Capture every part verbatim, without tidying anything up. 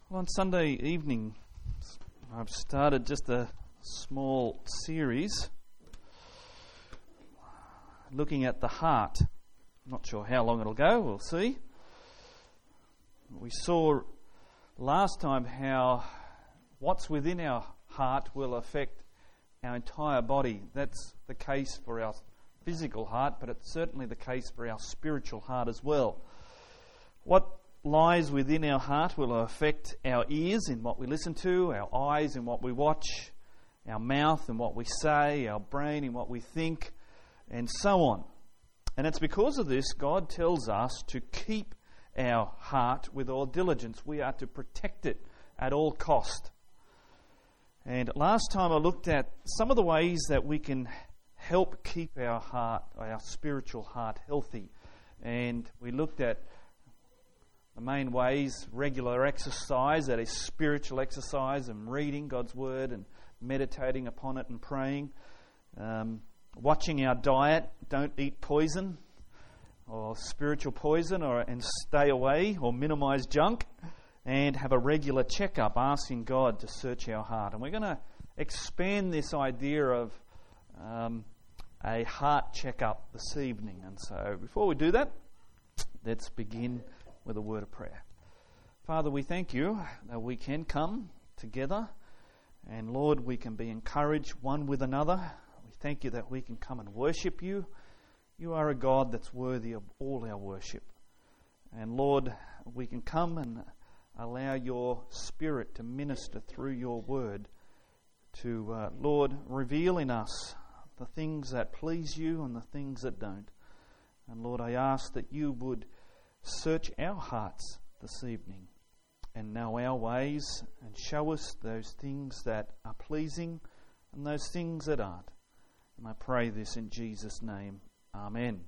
Well, on Sunday evening, I've started just a small series looking at the heart. I'm not sure how long it'll go, we'll see. We saw last time how what's within our heart will affect our entire body. That's the case for our physical heart, but it's certainly the case for our spiritual heart as well. What lies within our heart will affect our ears in what we listen to, our eyes in what we watch, our mouth in what we say, our brain in what we think, and so on. And it's because of this God tells us to keep our heart with all diligence. We are to protect it at all cost. And last time I looked at some of the ways that we can help keep our heart, our spiritual heart, healthy. And we looked at the main ways: regular exercise, that is spiritual exercise, and reading God's Word and meditating upon it and praying. Um, watching our diet, don't eat poison or spiritual poison, or and stay away or minimize junk, and have a regular checkup, asking God to search our heart. And we're going to expand this idea of um, a heart checkup this evening. And so before we do that, let's begin with a word of prayer. Father, we thank you that we can come together, and Lord, we can be encouraged one with another. We thank you that we can come and worship you. You are a God that's worthy of all our worship. And Lord, we can come and allow your Spirit to minister through your word to, uh, Lord, reveal in us the things that please you and the things that don't. And Lord, I ask that you would search our hearts this evening and know our ways, and show us those things that are pleasing and those things that aren't. And I pray this in Jesus' name. Amen.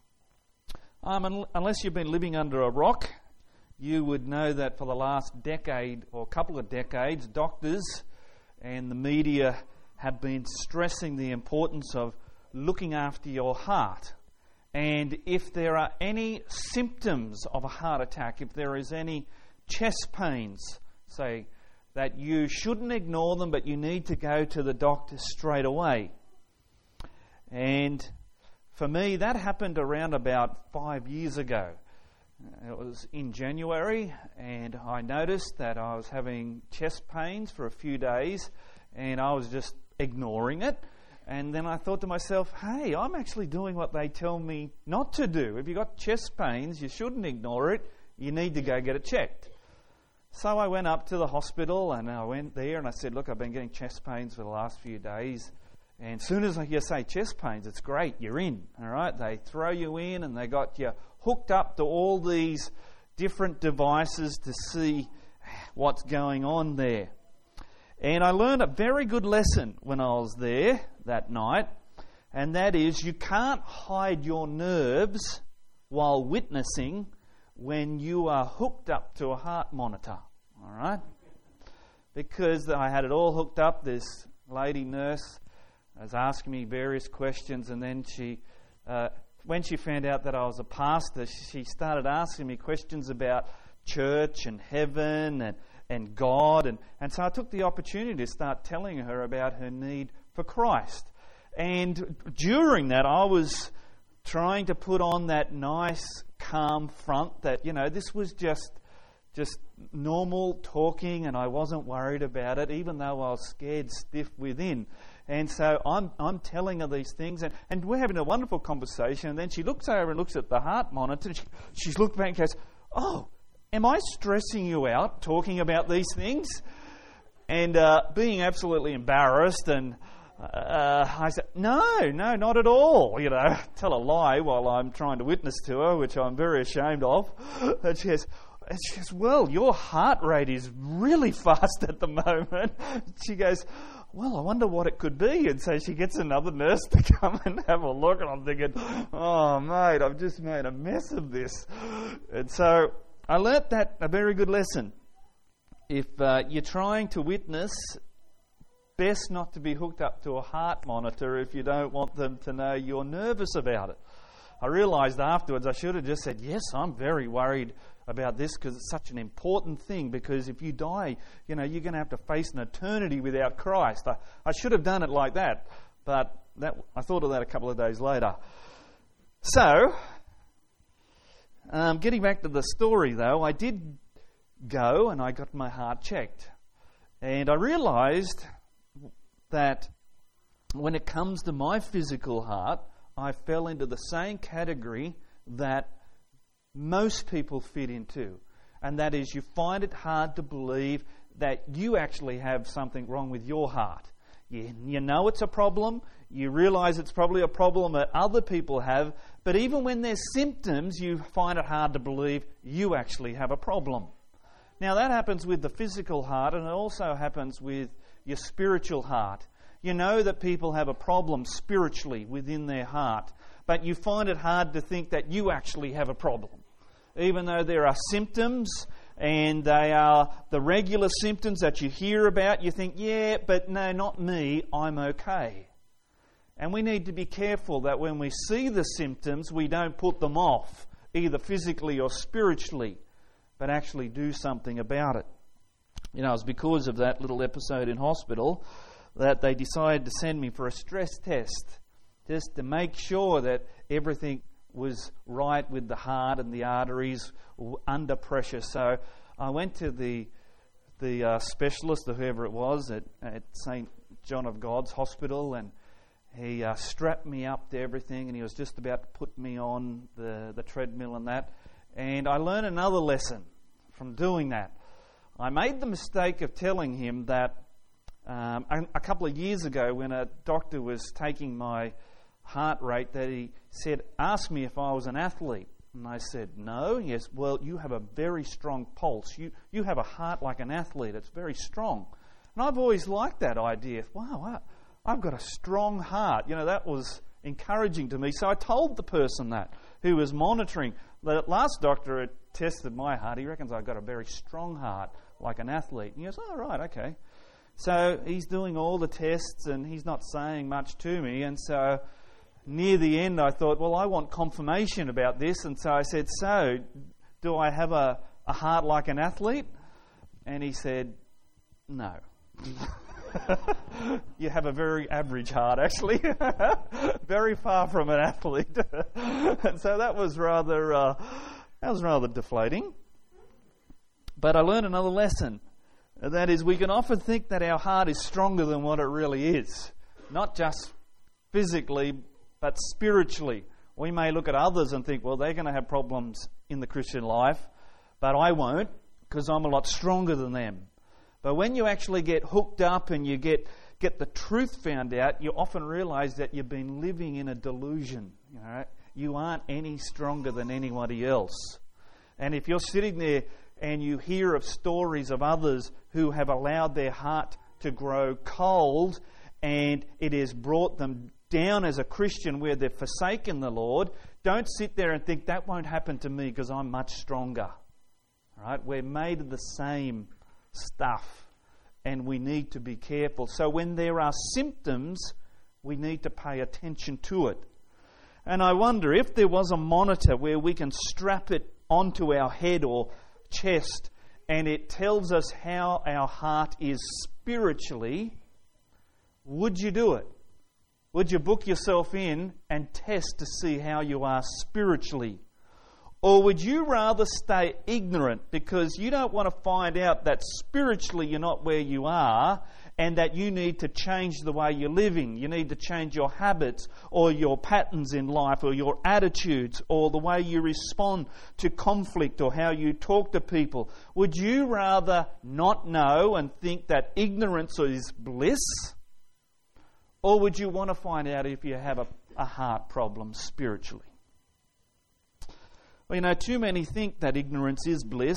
Um, un- unless you've been living under a rock, you would know that for the last decade or couple of decades, doctors and the media have been stressing the importance of looking after your heart. And if there are any symptoms of a heart attack, if there is any chest pains, say, that you shouldn't ignore them, but you need to go to the doctor straight away. And for me, that happened around about five years ago. It was in January, and I noticed that I was having chest pains for a few days, and I was just ignoring it. And then I thought to myself, hey, I'm actually doing what they tell me not to do. If you've got chest pains, you shouldn't ignore it. You need to go get it checked. So I went up to the hospital, and I went there and I said, look, I've been getting chest pains for the last few days. And as soon as I hear say chest pains, it's great, you're in. All right, they throw you in, and they got you hooked up to all these different devices to see what's going on there. And I learned a very good lesson when I was there that night, and that is you can't hide your nerves while witnessing when you are hooked up to a heart monitor, all right? Because I had it all hooked up. This lady nurse was asking me various questions, and then she, uh, when she found out that I was a pastor, she started asking me questions about church and heaven and and God, and, and so I took the opportunity to start telling her about her need for Christ. And during that, I was trying to put on that nice, calm front that, you know, this was just just normal talking, and I wasn't worried about it, even though I was scared stiff within. And so I'm I'm telling her these things, and, and we're having a wonderful conversation, and then she looks over and looks at the heart monitor, and she, she's looked back and goes, oh, am I stressing you out talking about these things? And uh, being absolutely embarrassed, and uh, I said, no, no, not at all. You know, tell a lie while I'm trying to witness to her, which I'm very ashamed of. And she goes, and she goes, well, your heart rate is really fast at the moment. She goes, well, I wonder what it could be. And so she gets another nurse to come and have a look, and I'm thinking, oh, mate, I've just made a mess of this. And so I learnt that a very good lesson. If uh, you're trying to witness, best not to be hooked up to a heart monitor if you don't want them to know you're nervous about it. I realised afterwards I should have just said, yes, I'm very worried about this because it's such an important thing, because if you die, you know, you're going to have to face an eternity without Christ. I, I should have done it like that, but that I thought of that a couple of days later. So, um, getting back to the story though, I did go and I got my heart checked. And I realised that when it comes to my physical heart, I fell into the same category that most people fit into. And that is, you find it hard to believe that you actually have something wrong with your heart. You, you know it's a problem, you realise it's probably a problem that other people have, but even when there's symptoms, you find it hard to believe you actually have a problem. Now that happens with the physical heart, and it also happens with your spiritual heart. You know that people have a problem spiritually within their heart, but you find it hard to think that you actually have a problem. Even though there are symptoms, and they are the regular symptoms that you hear about, you think, yeah, but no, not me, I'm okay. And we need to be careful that when we see the symptoms, we don't put them off, either physically or spiritually, but actually do something about it. You know, it was because of that little episode in hospital that they decided to send me for a stress test, just to make sure that everything was right with the heart and the arteries under pressure. So I went to the the uh, specialist, or whoever it was, at, at Saint John of God's Hospital, and he uh, strapped me up to everything, and he was just about to put me on the, the treadmill and that. And I learned another lesson from doing that. I made the mistake of telling him that um, a, a couple of years ago, when a doctor was taking my heart rate, that he said, asked me if I was an athlete. And I said, no. Yes, well, you have a very strong pulse. You you have a heart like an athlete. It's very strong. And I've always liked that idea. Wow, I, I've got a strong heart. You know, that was encouraging to me. So I told the person that, who was monitoring. The last doctor had tested my heart. He reckons I've got a very strong heart, like an athlete. And he goes, oh, right, okay. So he's doing all the tests, and he's not saying much to me. And so near the end, I thought, well, I want confirmation about this. And so I said, so, do I have a, a heart like an athlete? And he said, no. You have a very average heart, actually. Very far from an athlete. And so that was rather, uh, that was rather deflating. But I learned another lesson. That is, we can often think that our heart is stronger than what it really is. Not just physically, but spiritually. We may look at others and think, well, they're going to have problems in the Christian life, but I won't, because I'm a lot stronger than them. But when you actually get hooked up and you get, get the truth found out, you often realize that you've been living in a delusion. You know, you aren't any stronger than anybody else. And if you're sitting there and you hear of stories of others who have allowed their heart to grow cold, and it has brought them down as a Christian where they've forsaken the Lord, don't sit there and think that won't happen to me because I'm much stronger. All right? We're made of the same stuff, and we need to be careful. So when there are symptoms, we need to pay attention to it. And I wonder if there was a monitor where we can strap it onto our head or chest, and it tells us how our heart is spiritually, would you do it? Would you book yourself in and test to see how you are spiritually? Or would you rather stay ignorant because you don't want to find out that spiritually you're not where you are, and that you need to change the way you're living? You need to change your habits or your patterns in life or your attitudes or the way you respond to conflict or how you talk to people. Would you rather not know and think that ignorance is bliss? Or would you want to find out if you have a, a heart problem spiritually? Well, you know, too many think that ignorance is bliss,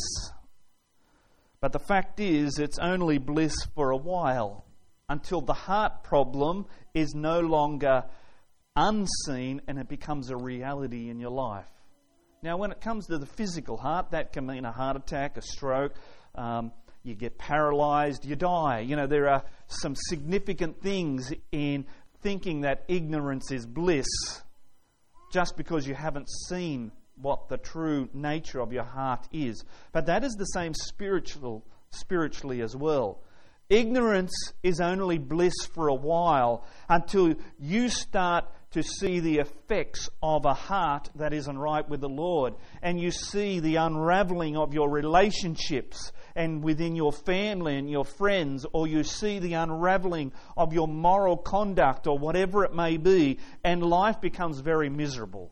but the fact is it's only bliss for a while, until the heart problem is no longer unseen and it becomes a reality in your life. Now, when it comes to the physical heart, that can mean a heart attack, a stroke, um, you get paralyzed, you die. You know, there are some significant things in thinking that ignorance is bliss just because you haven't seen what the true nature of your heart is. But that is the same spiritual, spiritually as well. Ignorance is only bliss for a while until you start to see the effects of a heart that isn't right with the Lord, and you see the unraveling of your relationships and within your family and your friends, or you see the unraveling of your moral conduct or whatever it may be, and life becomes very miserable.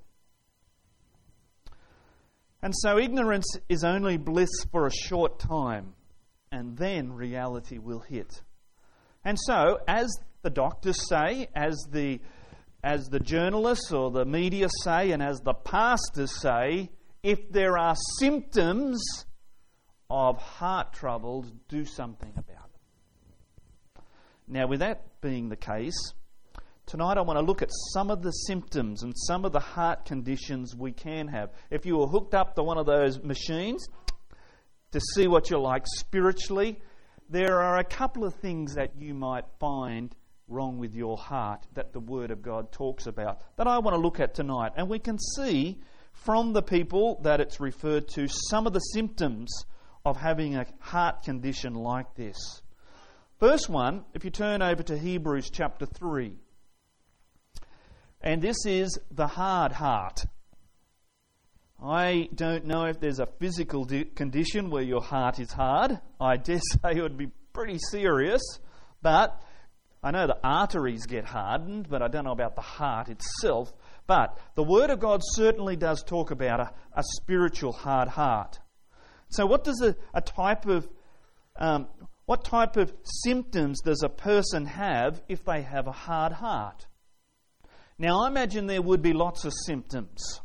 And so ignorance is only bliss for a short time, and then reality will hit. And so, as the doctors say, as the as the journalists or the media say, and as the pastors say, if there are symptoms of heart troubles, do something about it. Now, with that being the case, tonight I want to look at some of the symptoms and some of the heart conditions we can have. If you were hooked up to one of those machines to see what you're like spiritually, there are a couple of things that you might find wrong with your heart that the Word of God talks about that I want to look at tonight. And we can see from the people that it's referred to some of the symptoms of having a heart condition like this. First one, if you turn over to Hebrews chapter three, and this is the hard heart. I don't know if there's a physical di- condition where your heart is hard. I dare say it would be pretty serious, but I know the arteries get hardened, but I don't know about the heart itself. But the Word of God certainly does talk about a, a spiritual hard heart. So what does a, a type of um, what type of symptoms does a person have if they have a hard heart? Now, I imagine there would be lots of symptoms.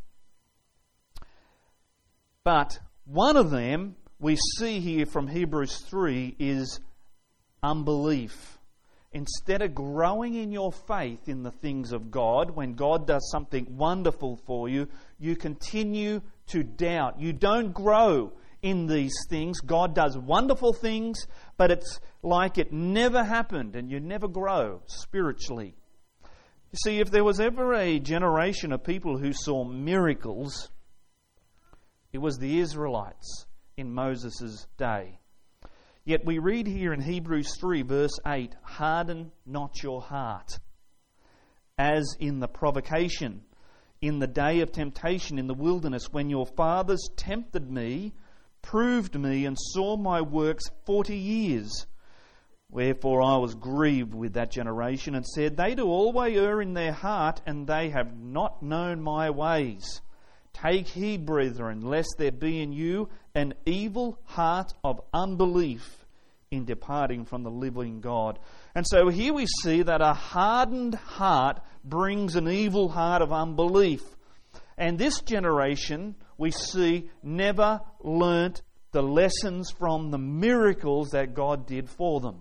But one of them we see here from Hebrews three is unbelief. Instead of growing in your faith in the things of God, when God does something wonderful for you, you continue to doubt. You don't grow in these things. God does wonderful things, but it's like it never happened, and you never grow spiritually. You see, if there was ever a generation of people who saw miracles, it was the Israelites in Moses' day. Yet we read here in Hebrews three verse eight, harden not your heart, as in the provocation, in the day of temptation in the wilderness, when your fathers tempted me, proved me, and saw my works forty years. Wherefore I was grieved with that generation, and said, they do always err in their heart, and they have not known my ways. Take heed, brethren, lest there be in you an evil heart of unbelief in departing from the living God. And so here we see that a hardened heart brings an evil heart of unbelief. And this generation, we see, never learnt the lessons from the miracles that God did for them.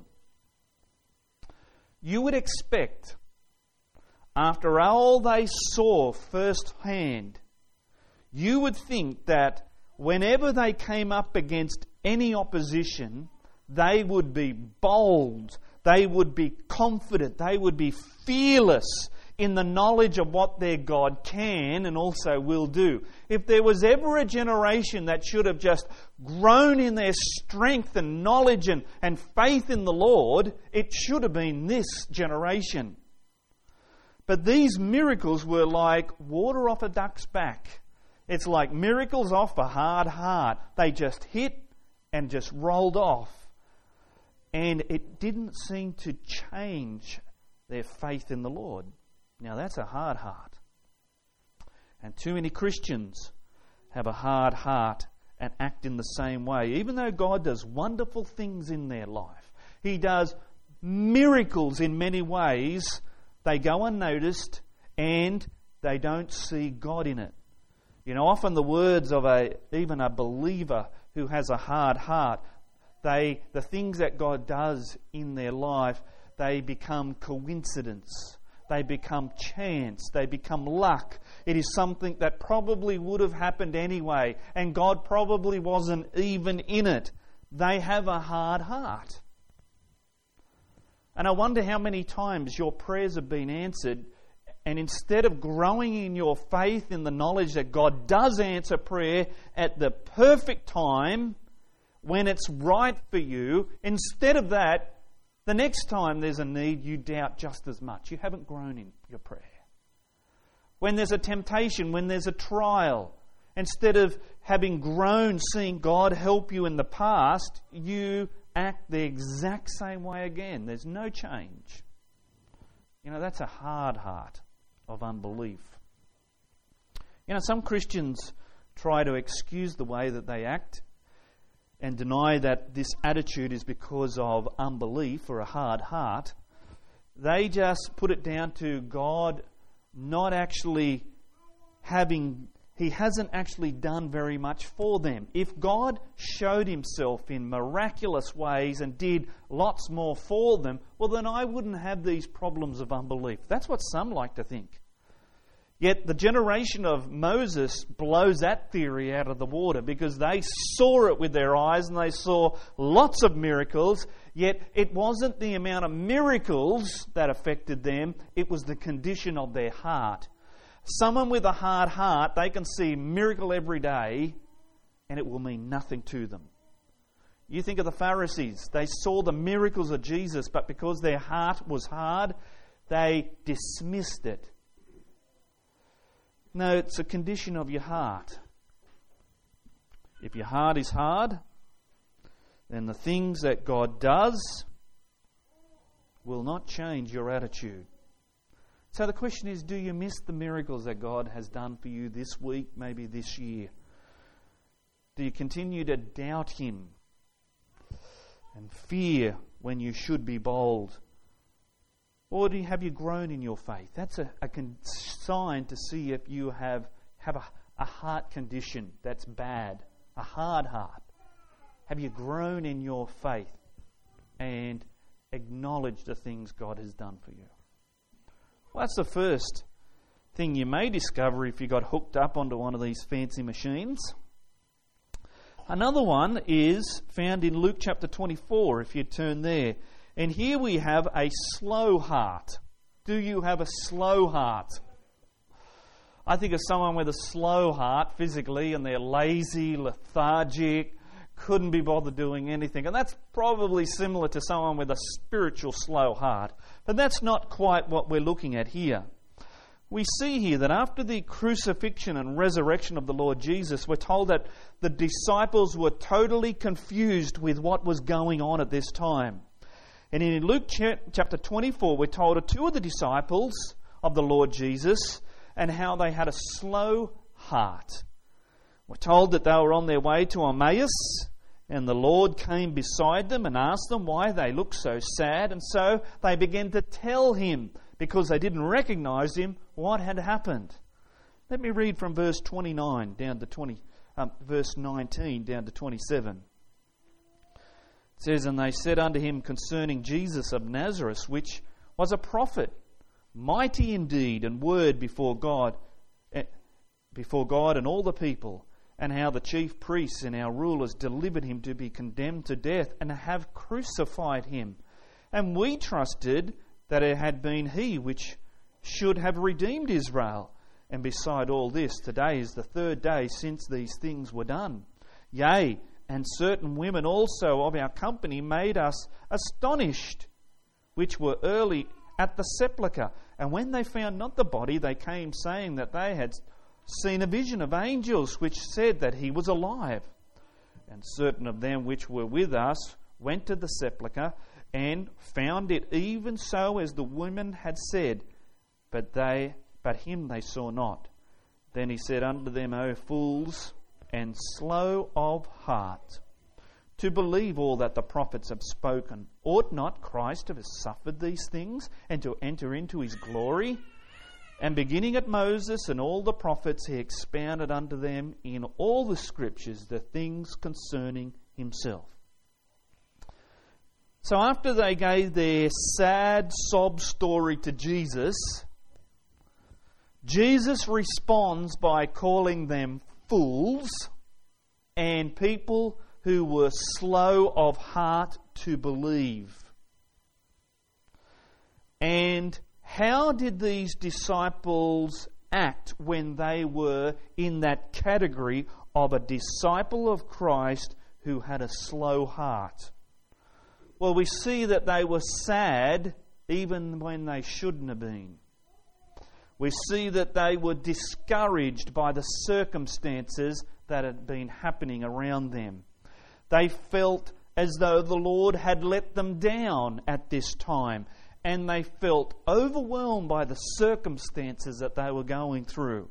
You would expect, after all they saw firsthand, you would think that whenever they came up against any opposition, they would be bold, they would be confident, they would be fearless in the knowledge of what their God can and also will do. If there was ever a generation that should have just grown in their strength and knowledge and, and faith in the Lord, it should have been this generation. But these miracles were like water off a duck's back. It's like miracles off a hard heart. They just hit and just rolled off. And it didn't seem to change their faith in the Lord. Now that's a hard heart. And too many Christians have a hard heart and act in the same way. Even though God does wonderful things in their life, He does miracles in many ways, they go unnoticed and they don't see God in it. You know, often the words of a even a believer who has a hard heart, they the things that God does in their life, they become coincidence. They become chance. They become luck. It is something that probably would have happened anyway, and God probably wasn't even in it. They have a hard heart. And I wonder how many times your prayers have been answered And instead of growing in your faith in the knowledge that God does answer prayer at the perfect time, when it's right for you, instead of that, the next time there's a need, you doubt just as much. You haven't grown in your prayer. When there's a temptation, when there's a trial, instead of having grown, seeing God help you in the past, you act the exact same way again. There's no change. You know, that's a hard heart of unbelief. You know, some Christians try to excuse the way that they act and deny that this attitude is because of unbelief or a hard heart. They just put it down to God not actually having, He hasn't actually done very much for them. If God showed Himself in miraculous ways and did lots more for them, well, then I wouldn't have these problems of unbelief. That's what some like to think. Yet the generation of Moses blows that theory out of the water, because they saw it with their eyes and they saw lots of miracles, yet it wasn't the amount of miracles that affected them, it was the condition of their heart. Someone with a hard heart, they can see a miracle every day and it will mean nothing to them. You think of the Pharisees. They saw the miracles of Jesus, but because their heart was hard, they dismissed it. No, it's a condition of your heart. If your heart is hard, then the things that God does will not change your attitude. So the question is, do you miss the miracles that God has done for you this week, maybe this year? Do you continue to doubt Him and fear when you should be bold? Or do you, have you grown in your faith? That's a, a con- sign to see if you have, have a, a heart condition that's bad, a hard heart. Have you grown in your faith and acknowledged the things God has done for you? Well, that's the first thing you may discover if you got hooked up onto one of these fancy machines. Another one is found in Luke chapter twenty-four, if you turn there. And here we have a slow heart. Do you have a slow heart? I think of someone with a slow heart physically, and they're lazy, lethargic, couldn't be bothered doing anything. And that's probably similar to someone with a spiritual slow heart. But that's not quite what we're looking at here. We see here that after the crucifixion and resurrection of the Lord Jesus, we're told that the disciples were totally confused with what was going on at this time. And in Luke chapter twenty-four, we're told of two of the disciples of the Lord Jesus and how they had a slow heart. We're told that they were on their way to Emmaus, and the Lord came beside them and asked them why they looked so sad. And so they began to tell Him, because they didn't recognize Him, what had happened. Let me read from verse twenty-nine down to twenty, um, verse nineteen down to twenty-seven. It says, "And they said unto Him concerning Jesus of Nazareth, which was a prophet, mighty in deed and word before God, before God and all the people, and how the chief priests and our rulers delivered Him to be condemned to death, and have crucified Him. And we trusted that it had been He which should have redeemed Israel. And beside all this, today is the third day since these things were done. Yea, and certain women also of our company made us astonished, which were early at the sepulchre. And when they found not the body, they came saying that they had seen a vision of angels, which said that He was alive. And certain of them which were with us went to the sepulchre, and found it even so as the women had said, but they, but Him they saw not. Then He said unto them, O fools, and slow of heart, to believe all that the prophets have spoken. Ought not Christ to have suffered these things, and to enter into His glory? And beginning at Moses and all the prophets, He expounded unto them in all the Scriptures the things concerning Himself." So after they gave their sad sob story to Jesus, Jesus responds by calling them fools and people who were slow of heart to believe. And How did these disciples act when they were in that category of a disciple of Christ who had a slow heart? Well, we see that they were sad even when they shouldn't have been. We see that they were discouraged by the circumstances that had been happening around them. They felt as though the Lord had let them down at this time, and they felt overwhelmed by the circumstances that they were going through.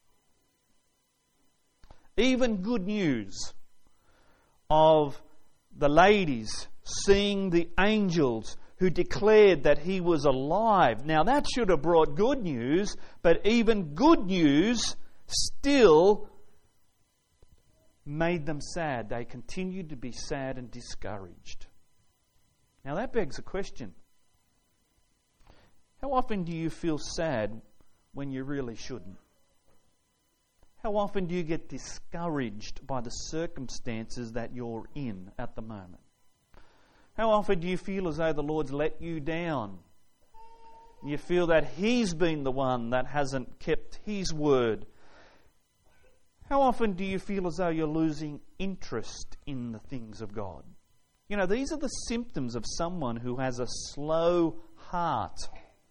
Even good news of the ladies seeing the angels who declared that he was alive. Now that should have brought good news, but even good news still made them sad. They continued to be sad and discouraged. Now that begs a question. How often do you feel sad when you really shouldn't? How often do you get discouraged by the circumstances that you're in at the moment? How often do you feel as though the Lord's let you down? You feel that He's been the one that hasn't kept His word. How often do you feel as though you're losing interest in the things of God? You know, these are the symptoms of someone who has a slow heart.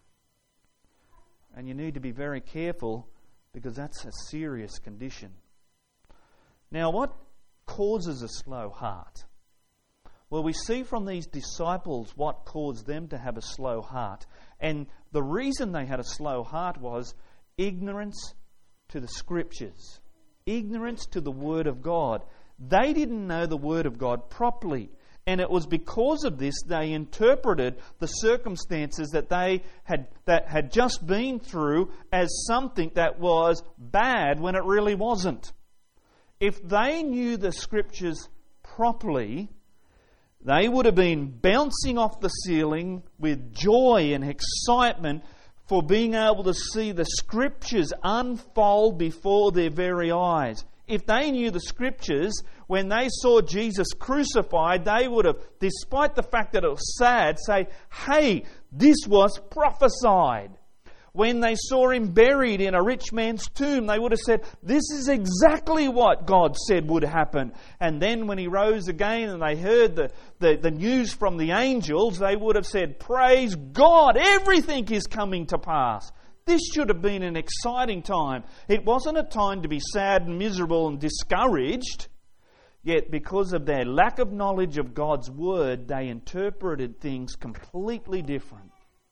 And you need to be very careful because that's a serious condition. Now, what causes a slow heart? Well, we see from these disciples what caused them to have a slow heart. And the reason they had a slow heart was ignorance to the Scriptures. Ignorance to the Word of God. They didn't know the Word of God properly. And it was because of this they interpreted the circumstances that they had that had just been through as something that was bad when it really wasn't. If they knew the Scriptures properly, they would have been bouncing off the ceiling with joy and excitement for being able to see the Scriptures unfold before their very eyes. If they knew the Scriptures, when they saw Jesus crucified, they would have, despite the fact that it was sad, say, hey, this was prophesied. When they saw Him buried in a rich man's tomb, they would have said, this is exactly what God said would happen. And then when He rose again and they heard the, the, the news from the angels, they would have said, praise God, everything is coming to pass. This should have been an exciting time. It wasn't a time to be sad and miserable and discouraged. Yet because of their lack of knowledge of God's Word, they interpreted things completely different.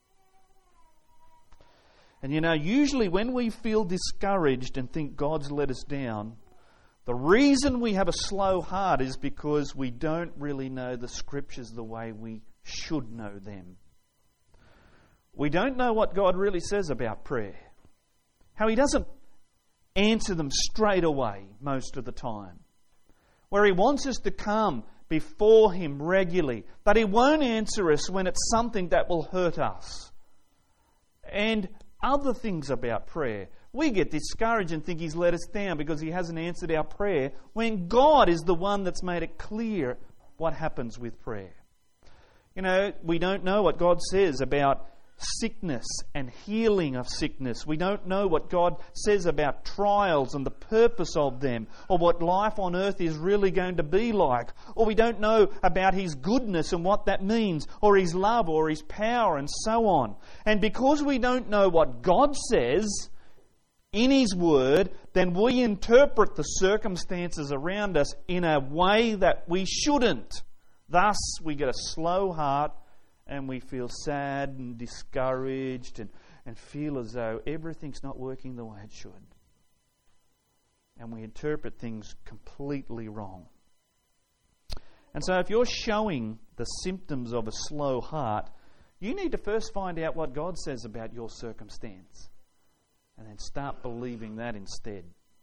And you know, usually when we feel discouraged and think God's let us down, the reason we have a slow heart is because we don't really know the Scriptures the way we should know them. We don't know what God really says about prayer. How He doesn't answer them straight away most of the time. Where He wants us to come before Him regularly. But He won't answer us when it's something that will hurt us. And other things about prayer. We get discouraged and think He's let us down because He hasn't answered our prayer, when God is the one that's made it clear what happens with prayer. You know, we don't know what God says about sickness and healing of sickness. We don't know what God says about trials and the purpose of them, or what life on earth is really going to be like. Or we don't know about His goodness and what that means, or His love, or His power, and so on. And because we don't know what God says in His Word, then we interpret the circumstances around us in a way that we shouldn't. Thus, we get a slow heart, and we feel sad and discouraged and, and feel as though everything's not working the way it should. And we interpret things completely wrong. And so if you're showing the symptoms of a slow heart, you need to first find out what God says about your circumstance. And then start believing that instead.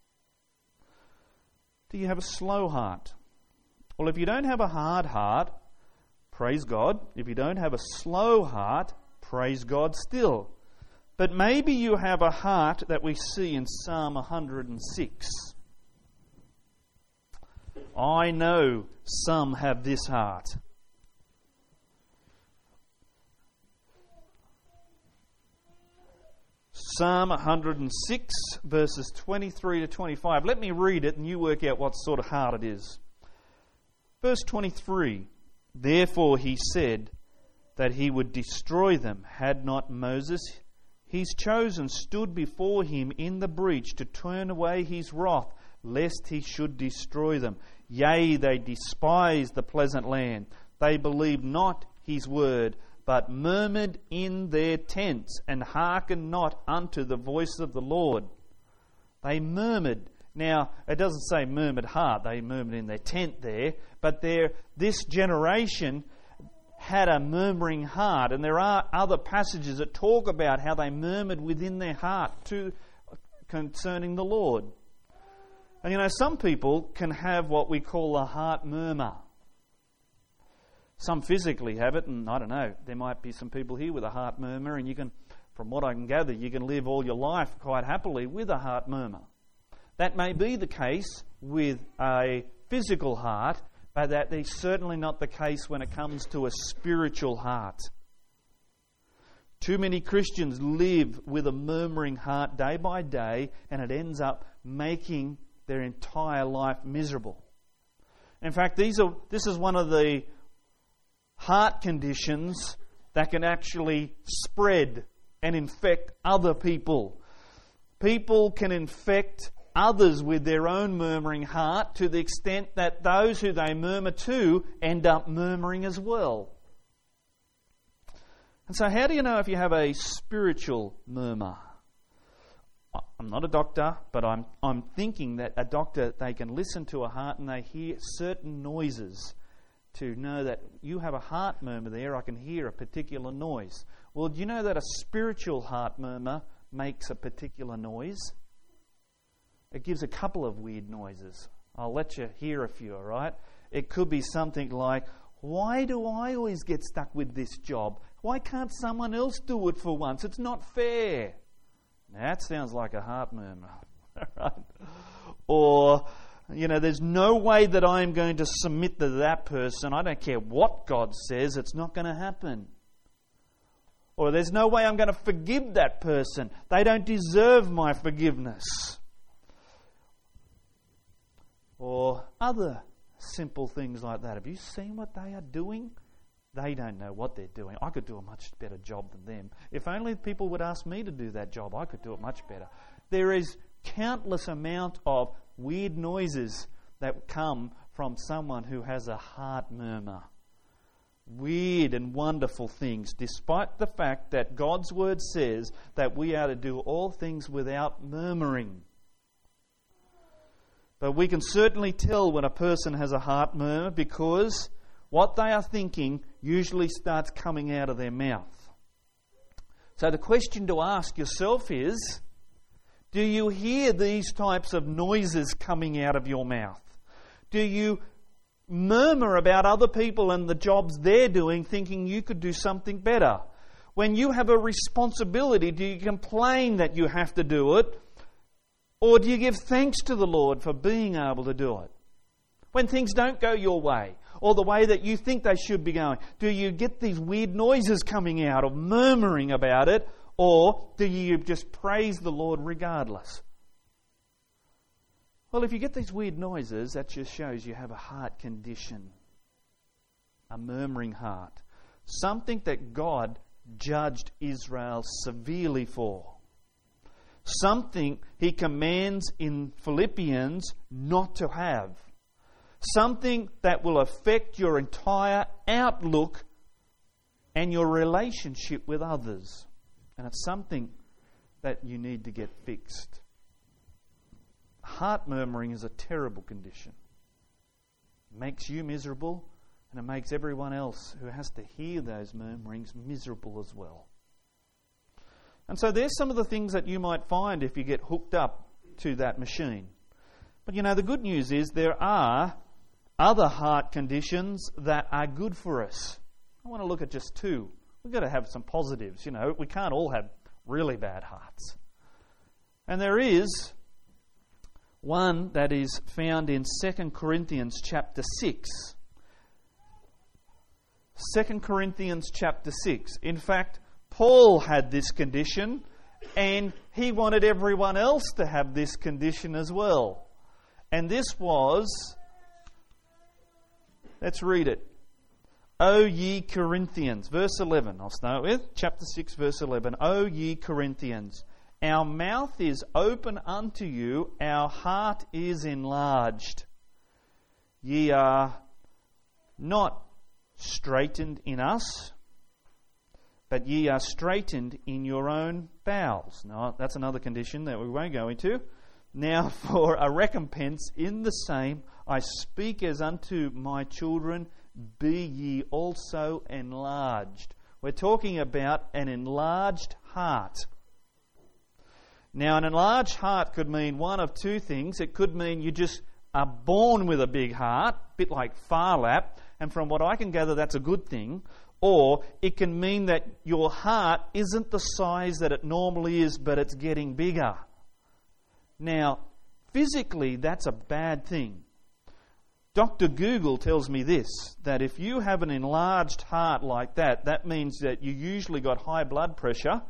Do you have a slow heart? Well, if you don't have a hard heart, praise God. If you don't have a slow heart, praise God still. But maybe you have a heart that we see in Psalm one hundred six. I know some have this heart. Psalm one hundred six, verses twenty-three to twenty-five. Let me read it and you work out what sort of heart it is. Verse twenty-three, therefore he said that he would destroy them, had not Moses, his chosen, stood before him in the breach to turn away his wrath, lest he should destroy them. Yea, they despised the pleasant land. They believed not his word, but murmured in their tents, and hearkened not unto the voice of the Lord. They murmured. Now, it doesn't say murmured heart, they murmured in their tent there, but this generation had a murmuring heart, and there are other passages that talk about how they murmured within their heart to concerning the Lord. And you know, some people can have what we call a heart murmur. Some physically have it, and I don't know, there might be some people here with a heart murmur, and you can, from what I can gather, you can live all your life quite happily with a heart murmur. That may be the case with a physical heart, but that is certainly not the case when it comes to a spiritual heart. Too many Christians live with a murmuring heart day by day, and it ends up making their entire life miserable. In fact, these are this is one of the heart conditions that can actually spread and infect other people. People can infect others with their own murmuring heart to the extent that those who they murmur to end up murmuring as well. And so how do you know if you have a spiritual murmur? I'm not a doctor, but I'm I'm thinking that a doctor, they can listen to a heart and they hear certain noises to know that you have a heart murmur there. I can hear a particular noise. Well, do you know that a spiritual heart murmur makes a particular noise? It gives a couple of weird noises. I'll let you hear a few, all right? It could be something like, why do I always get stuck with this job? Why can't someone else do it for once? It's not fair. Now, that sounds like a heart murmur, right? Or, you know, there's no way that I'm going to submit to that person. I don't care what God says, it's not going to happen. Or there's no way I'm going to forgive that person. They don't deserve my forgiveness. Or other simple things like that. Have you seen what they are doing? They don't know what they're doing. I could do a much better job than them. If only people would ask me to do that job, I could do it much better. There is countless amount of weird noises that come from someone who has a heart murmur. Weird and wonderful things, despite the fact that God's word says that we are to do all things without murmuring. But we can certainly tell when a person has a heart murmur because what they are thinking usually starts coming out of their mouth. So the question to ask yourself is, do you hear these types of noises coming out of your mouth? Do you murmur about other people and the jobs they're doing, thinking you could do something better? When you have a responsibility, do you complain that you have to do it? Or do you give thanks to the Lord for being able to do it? When things don't go your way, or the way that you think they should be going, do you get these weird noises coming out of murmuring about it, or do you just praise the Lord regardless? Well, if you get these weird noises, that just shows you have a heart condition, a murmuring heart, something that God judged Israel severely for. Something He commands in Philippians not to have. Something that will affect your entire outlook and your relationship with others. And it's something that you need to get fixed. Heart murmuring is a terrible condition. It makes you miserable, and it makes everyone else who has to hear those murmurings miserable as well. And so there's some of the things that you might find if you get hooked up to that machine. But you know, the good news is there are other heart conditions that are good for us. I want to look at just two. We've got to have some positives. You know, we can't all have really bad hearts. And there is one that is found in Second Corinthians chapter six. Second Corinthians chapter six. In fact, Paul had this condition, And he wanted everyone else to have this condition as well. And this was, let's read it. O ye Corinthians, verse eleven, I'll start with, chapter six, verse eleven. O ye Corinthians, our mouth is open unto you, our heart is enlarged. Ye are not straitened in us, but ye are straitened in your own bowels. Now, that's another condition that we won't go into. Now, for a recompense in the same, I speak as unto my children, be ye also enlarged. We're talking about an enlarged heart. Now, an enlarged heart could mean one of two things. It could mean you just are born with a big heart, a bit like Phar Lap, and from what I can gather, that's a good thing. Or it can mean that your heart isn't the size that it normally is, but it's getting bigger. Now, physically, that's a bad thing. Doctor Google tells me this, that if you have an enlarged heart like that, that means that you usually got high blood pressure,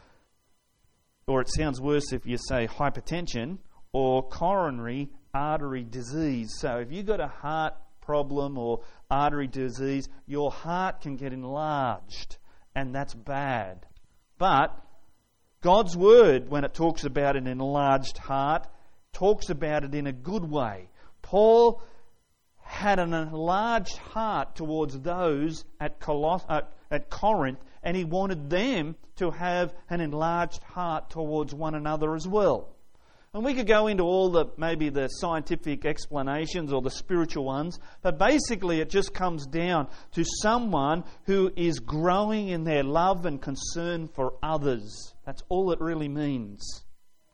or it sounds worse if you say hypertension, or coronary artery disease. So if you've got a heart problem or artery disease, your heart can get enlarged, and that's bad. But God's Word, when it talks about an enlarged heart, talks about it in a good way. Paul had an enlarged heart towards those at, Coloss- uh, at Corinth, and he wanted them to have an enlarged heart towards one another as well. And we could go into all the, maybe the scientific explanations or the spiritual ones, but basically it just comes down to someone who is growing in their love and concern for others. That's all it really means.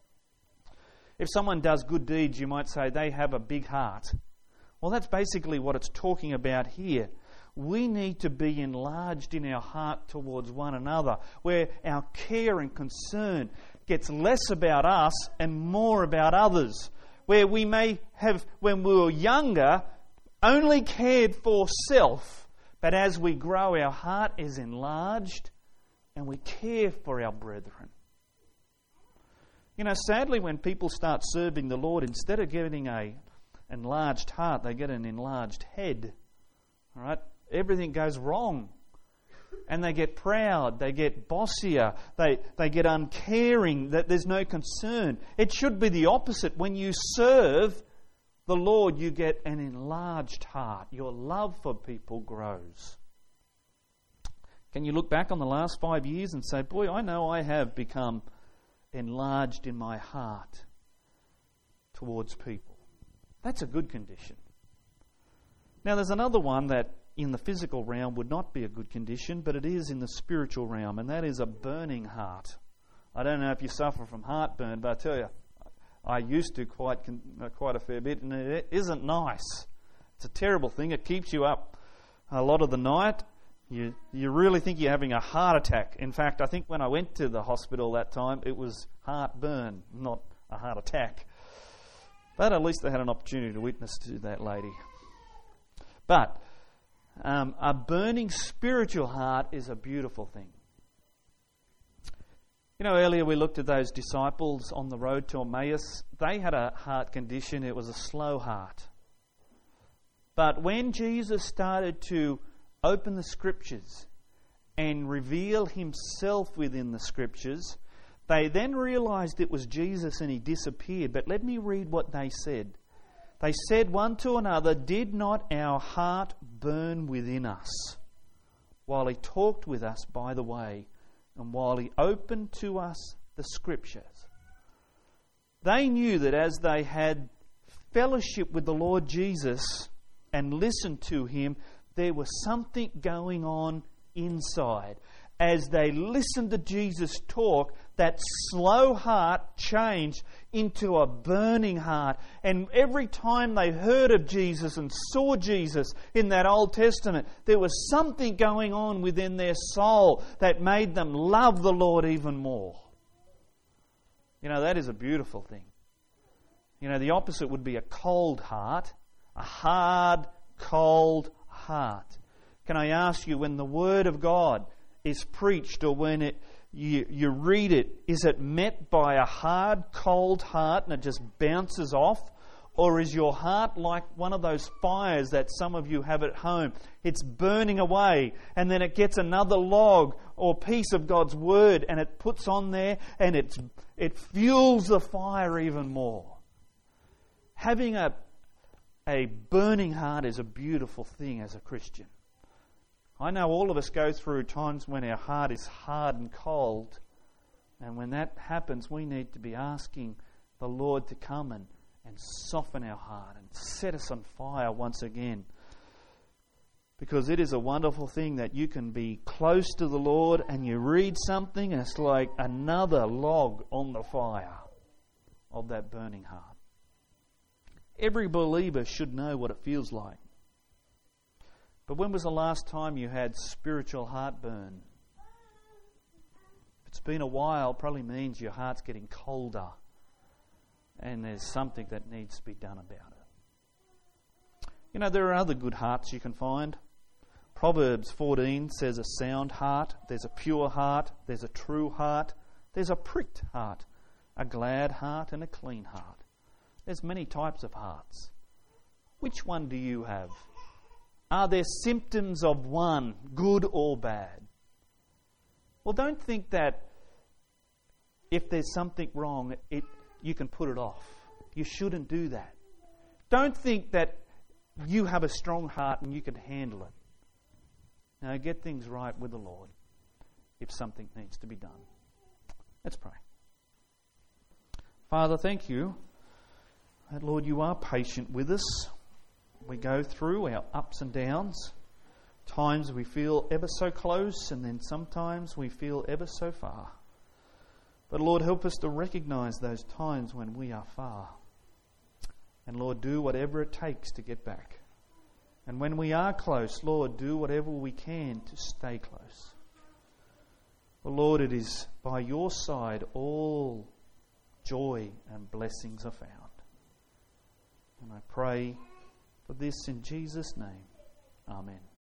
If someone does good deeds, you might say they have a big heart. Well, that's basically what it's talking about here. We need to be enlarged in our heart towards one another, where our care and concern gets less about us and more about others. Where we may have, when we were younger, only cared for self, but as we grow, our heart is enlarged and we care for our brethren. You know, sadly, when people start serving the Lord, instead of getting a enlarged heart, they get an enlarged head. All right? Everything goes wrong. And they get proud, they get bossier, they, they get uncaring, that there's no concern. It should be the opposite. When you serve the Lord, you get an enlarged heart. Your love for people grows. Can you look back on the last five years and say, boy, I know I have become enlarged in my heart towards people. That's a good condition. Now there's another one that in the physical realm would not be a good condition, but it is in the spiritual realm, and that is a burning heart. I don't know if you suffer from heartburn, but I tell you, I used to quite quite a fair bit, and it isn't nice. It's a terrible thing. It keeps you up a lot of the night. You you really think you're having a heart attack. In fact, I think when I went to the hospital that time, it was heartburn, not a heart attack. But at least they had an opportunity to witness to that lady. But um, a burning spiritual heart is a beautiful thing. You know, earlier we looked at those disciples on the road to Emmaus. They had a heart condition. It was a slow heart. But when Jesus started to open the Scriptures and reveal himself within the Scriptures, they then realized it was Jesus and he disappeared. But let me read what they said. They said one to another, "Did not our heart burn within us while he talked with us by the way, and while he opened to us the Scriptures?" They knew that as they had fellowship with the Lord Jesus and listened to him, there was something going on inside. As they listened to Jesus talk, that slow heart changed into a burning heart. And every time they heard of Jesus and saw Jesus in that Old Testament, there was something going on within their soul that made them love the Lord even more. You know, that is a beautiful thing. You know, the opposite would be a cold heart, a hard, cold heart. Can I ask you, when the Word of God is preached or when it you, you read it, is it met by a hard, cold heart and it just bounces off? Or is your heart like one of those fires that some of you have at home? It's burning away and then it gets another log or piece of God's Word and it puts on there and it's, it fuels the fire even more. Having a, a burning heart is a beautiful thing as a Christian. I know all of us go through times when our heart is hard and cold, and when that happens we need to be asking the Lord to come and and soften our heart and set us on fire once again. Because it is a wonderful thing that you can be close to the Lord and you read something and it's like another log on the fire of that burning heart. Every believer should know what it feels like. But when was the last time you had spiritual heartburn? If it's been a while, it probably means your heart's getting colder. And there's something that needs to be done about it. You know, there are other good hearts you can find. Proverbs fourteen says a sound heart, there's a pure heart, there's a true heart, there's a pricked heart, a glad heart and a clean heart. There's many types of hearts. Which one do you have? Are there symptoms of one, good or bad? Well, don't think that if there's something wrong, it you can put it off. You shouldn't do that. Don't think that you have a strong heart and you can handle it. Now, get things right with the Lord if something needs to be done. Let's pray. Father, thank you that, Lord, you are patient with us. We go through our ups and downs. Times we feel ever so close and then sometimes we feel ever so far. But Lord, help us to recognize those times when we are far. And Lord, do whatever it takes to get back. And when we are close, Lord, do whatever we can to stay close. For Lord, it is by your side all joy and blessings are found. And I pray for this in Jesus' name. Amen.